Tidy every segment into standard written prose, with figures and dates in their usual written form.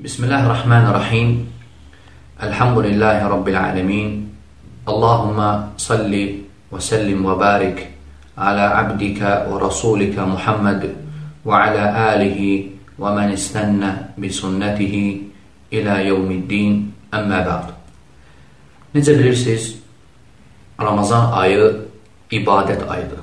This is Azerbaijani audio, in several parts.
Bismillahirrahmanirrahim. Elhamdülillahi Rabbil alemin. Allahumma salli ve sellim ve barik ala abdika ve rasulika Muhammed ve ala alihi ve men istenne bi sünnetihi ila yevmiddin. Əmmə ba'd. Necə bilirsiniz, Ramazan ayı ibadət ayıdır.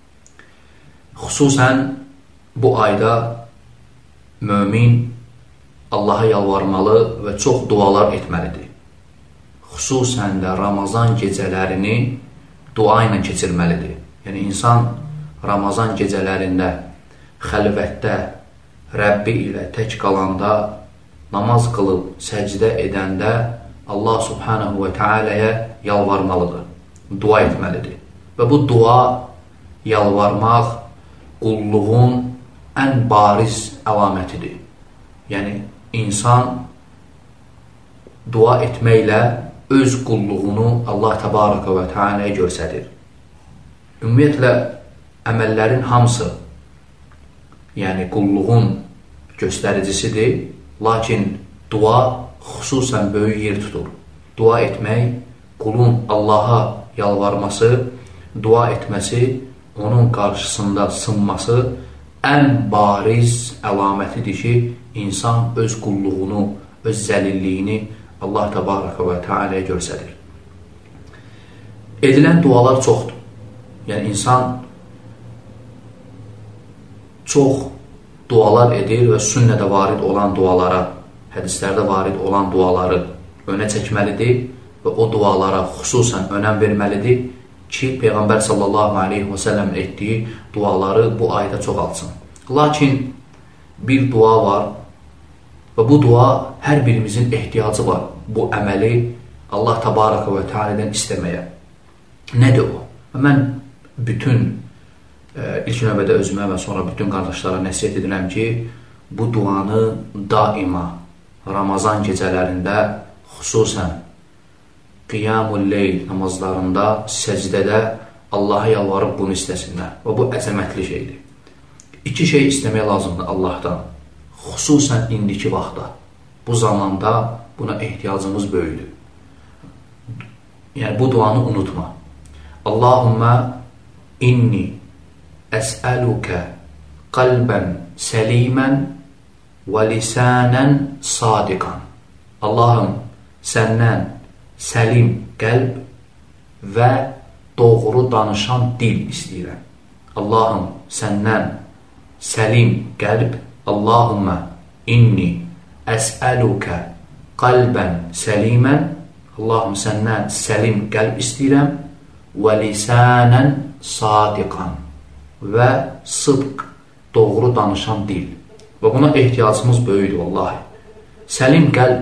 Xüsusən bu ayda mömin Allaha yalvarmalı və çox dualar etməlidir. Xüsusən də Ramazan gecələrini dua ilə keçirməlidir. Yəni, insan Ramazan gecələrində, xəlvətdə, Rəbbi ilə tək qalanda, namaz qılıb, səcdə edəndə Allah subhanahu və teala'ya yalvarmalıdır, dua etməlidir. Və bu dua, yalvarmaq, qulluğun ən bariz əlamətidir. Yəni, insan dua etməklə öz qulluğunu Allah təbaraka və teala'ya göstərir. Ümumiyyətlə, əməllərin hamısı, yəni qulluğun göstəricisidir, lakin dua xüsusən böyük yer tutur. Dua etmək, qulun Allaha yalvarması, dua etməsi, onun qarşısında sınması ən bariz əlamətidir ki, insan öz qulluğunu, öz zəlilliyini Allah təbaraka və teala'ya göstərir. Edilən dualar çoxdur. Yəni, insan çox dualar edir və sünnədə varid olan dualara, hədislərdə varid olan duaları önə çəkməlidir və o dualara xüsusən önəm verməlidir ki, Peyğəmbər sallallahu aleyhi və səlləm etdiyi duaları bu ayda çoxaltsın. Lakin bir dua var və bu dua hər birimizin ehtiyacı var bu əməli Allah təbaraka və teala'dan istəməyə. Nədir o? Mən bütün ilk növbədə özümə və sonra bütün qardaşlara nəsiyyət edirəm ki, bu duanı daima Ramazan gecələrində, xüsusən qiyamul leyl namazlarında, səcdədə Allaha yalvarıb bunu istəsinlər. Və bu əzəmətli şeydir. İki şey istəmək lazımdır Allahdan. Xüsusən indiki vaxtda. Bu zamanda buna ehtiyacımız böyüdür. Yəni, bu duanı unutma. Allahümmə inni əsəlukə qalbən səlimən və lisanən sadiqan. Allahım, səndən səlim qəlb və doğru danışan dil istəyirəm. Allahım, səndən səlim qəlb. Allahümmə inni əsəlukə qalbən səlimən. Allahım, səndən səlim qəlb istəyirəm və lisanən sadiqan və sıdq, doğru danışan dil. Və buna ehtiyacımız böyüdür, vallahi. Səlim qəlb,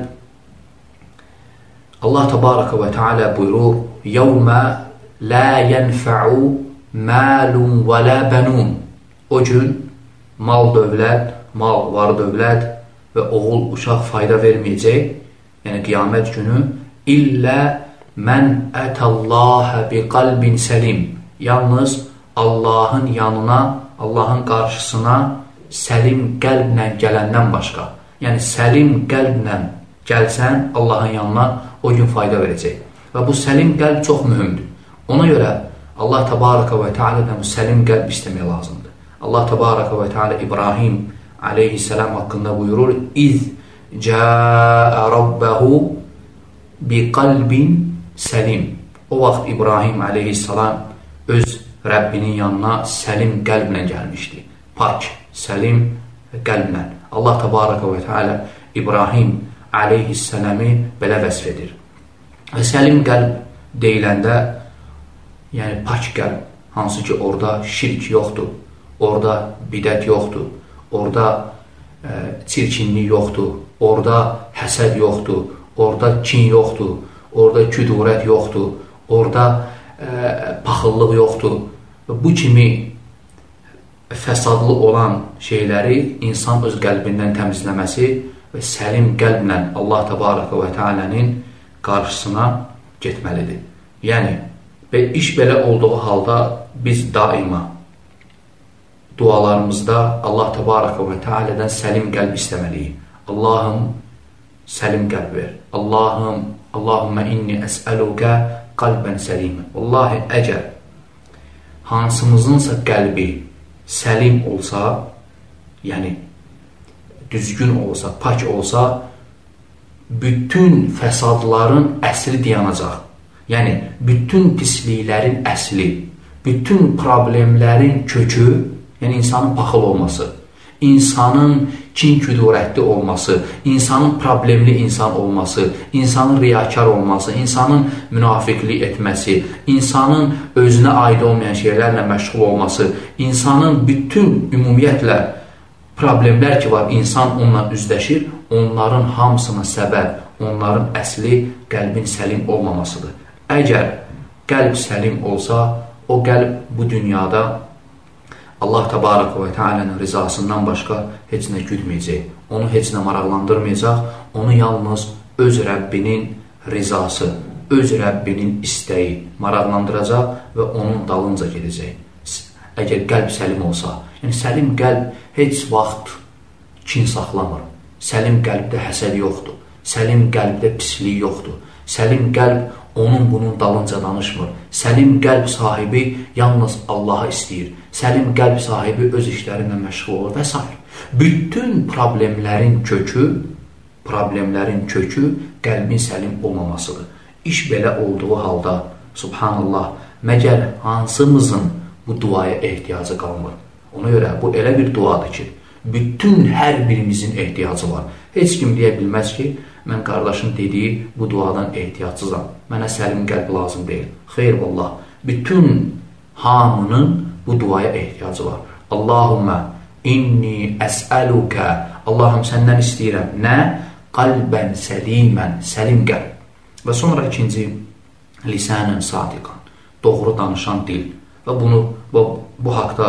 Allah təbaraka və teala buyurur, yəvmə lə yənfəu məlun və lə bənun. O gün mal dövlət, mal var dövlət və oğul uşaq fayda verməyəcək, yəni qiyamət günü, illə mən ətəllahə bi qalbin səlim. Yalnız Allahın yanına, Allahın qarşısına səlim qəlblə gələndən başqa. Yəni, səlim qəlblə gəlsən Allahın yanına o gün fayda verəcək. Və bu səlim qəlb çox mühümdür. Ona görə Allah təbaraka və teala'dan bu səlim qəlb istəmək lazımdır. Allah təbaraka və teala İbrahim aleyhisselam haqqında buyurur, İz cəə rabbəhu bi qalbin səlim. O vaxt İbrahim aleyhisselam öz Rəbbinin yanına səlim qəlblə gəlmişdi. Pak, səlim qəlblə. Allah təbaraka və teala İbrahim aleyhisselamı belə vəsf edir. Və səlim qəlb deyiləndə, yəni pak qəlb, hansı ki orada şirk yoxdur, orada bidət yoxdur, orada çirkinlik yoxdur, orada həsəd yoxdur, orada kin yoxdur, orada küdurət yoxdur, orada paxıllıq yoxdur. Bu kimi fəsadlı olan şeyləri insan öz qəlbindən təmizləməsi və səlim qəlblə Allah təbaraka və teala'nın qarşısına getməlidir. Yəni, iş belə olduğu halda biz daima dualarımızda Allah təbaraka və teala'dan səlim qəlb istəməliyik. Allahım, səlim qəlb ver. Allahümmə inni əsəlukə qalbən səlimən. Vallahi, əgər hansımızınsa qəlbi səlim olsa, yəni düzgün olsa, pak olsa, bütün fəsadların əsli dayanacaq. Yəni, bütün pisliklərin əsli, bütün problemlərin kökü, yəni insanın paxıl olması, insanın kin-küdurətli olması, insanın problemli insan olması, insanın riyakar olması, insanın münafiqlik etməsi, insanın özünə aid olmayan şeylərlə məşğul olması, insanın bütün ümumiyyətlə problemlər ki var, insan onunla üzləşir, onların hamısına səbəb, onların əsli qəlbin səlim olmamasıdır. Əgər qəlb səlim olsa, o qəlb bu dünyada Allah Təbaraka və Teala'nın rizasından başqa heç nə güdməyəcək, onu heç nə maraqlandırmayacaq, onu yalnız öz Rəbbinin rizası, öz Rəbbinin istəyi maraqlandıracaq və onun dalınca gedəcək. Əgər qəlb səlim olsa, yəni səlim qəlb heç vaxt kin saxlamır, səlim qəlbdə həsəd yoxdur, səlim qəlbdə pislik yoxdur, səlim qəlb onun bunun dalınca danışmır. Səlim qəlb sahibi yalnız Allahı istəyir. Səlim qəlb sahibi öz işlərinlə məşğul olur və s. Bütün problemlərin kökü qəlbin səlim olmamasıdır. İş belə olduğu halda, subhanallah, məgər hansımızın bu duaya ehtiyacı qalmır? Ona görə bu elə bir duadır ki, bütün hər birimizin ehtiyacı var. Heç kim deyə bilməz ki, mən qardaşın dediyi bu duadan ehtiyacsızam, mənə səlim qəlb lazım deyil. Xeyr, vallah, bütün hamının bu duaya ehtiyacı var. Allahümmə inni əsəlukə, Allahım səndən istəyirəm, nə? Qalbən səlimən, səlim qəlb. Və sonra ikinci, lisanən sadiqan, doğru danışan dil. Və bu haqda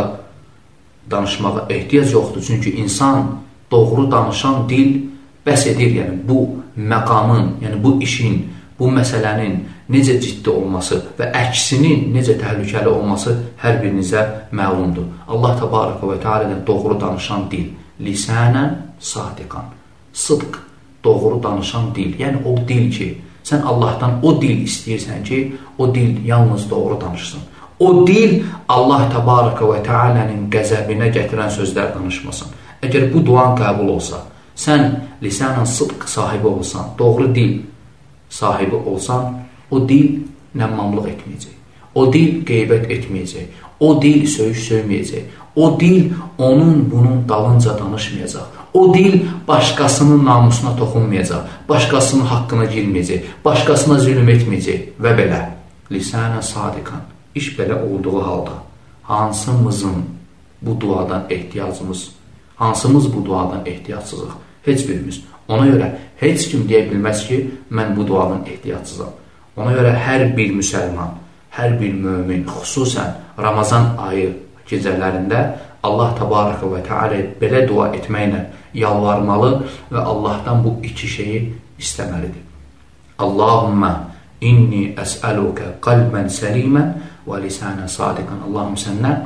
danışmağa ehtiyac yoxdur. Çünki insan doğru danışan dil bəs edir, yəni bu məqamın, yəni bu işin, bu məsələnin necə ciddi olması və əksinin necə təhlükəli olması hər birinizə məlumdur. Allah Təbaraka və Teala'dan doğru danışan dil, lisanən sadiqan, sıdq, doğru danışan dil, yəni o dil ki, sən Allahdan o dil istəyirsən ki, o dil yalnız doğru danışsın. O dil Allah Təbaraka və Teala'nın qəzəbinə gətirən sözlər danışmasın. Əgər bu duan qəbul olsa, sən lisanən sıdq sahibi olsan, doğru dil sahibi olsan, o dil nəmmamlıq etməyəcək, o dil qeybət etməyəcək, o dil söyüş söyməyəcək, o dil onun bunun dalınca danışmayacaq, o dil başqasının namusuna toxunmayacaq, başqasının haqqına girməyəcək, başqasına zülm etməyəcək və belə. Lisanən sadiqan, iş belə olduğu halda hansımızın bu duadan ehtiyacımız, hansımız bu duadan ehtiyacsızıq? Heç birimiz. Ona görə heç kim deyə bilməz ki, mən bu duanın ehtiyacsızam. Ona görə hər bir müsəlman, hər bir mömin, xüsusən Ramazan ayı gecələrində Allah Təbaraka və Teala belə dua etməklə yalvarmalı və Allahdan bu iki şeyi istəməlidir. Allahümmə inni əsəlukə qalbən səlimən və lisanən sadiqan. Allahım səndən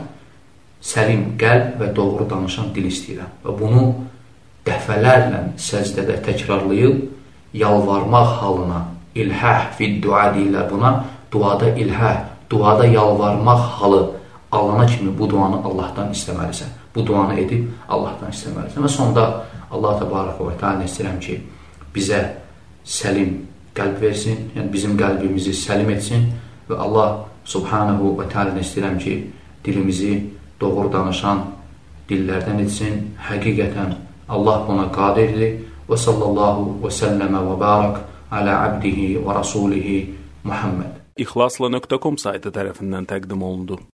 səlim qəlb və doğru danışan dil istəyirəm. Və bunu dəfələrlə səcdədə təkrarlayıb, yalvarmaq halına, ilhəh fid dua deyirlər buna, duada ilhəh, duada yalvarmaq halı alana kimi bu duanı Allahdan istəməlisən. Bu duanı edib Allahdan istəməlisən. Və sonda Allah Təbaraka və Teala istəyirəm ki, bizə səlim qəlb versin, yəni bizim qəlbimizi səlim etsin və Allah Subhanahu və Teala istəyirəm ki, dilimizi doğru danışan dillərdən etsin. Həqiqətən Allah buna qadirdir. Və sallallahu və səlləmə və barak alə abdihi və rasulihi Muhammed. İxlasla.com saytı tərəfindən təqdim olundu.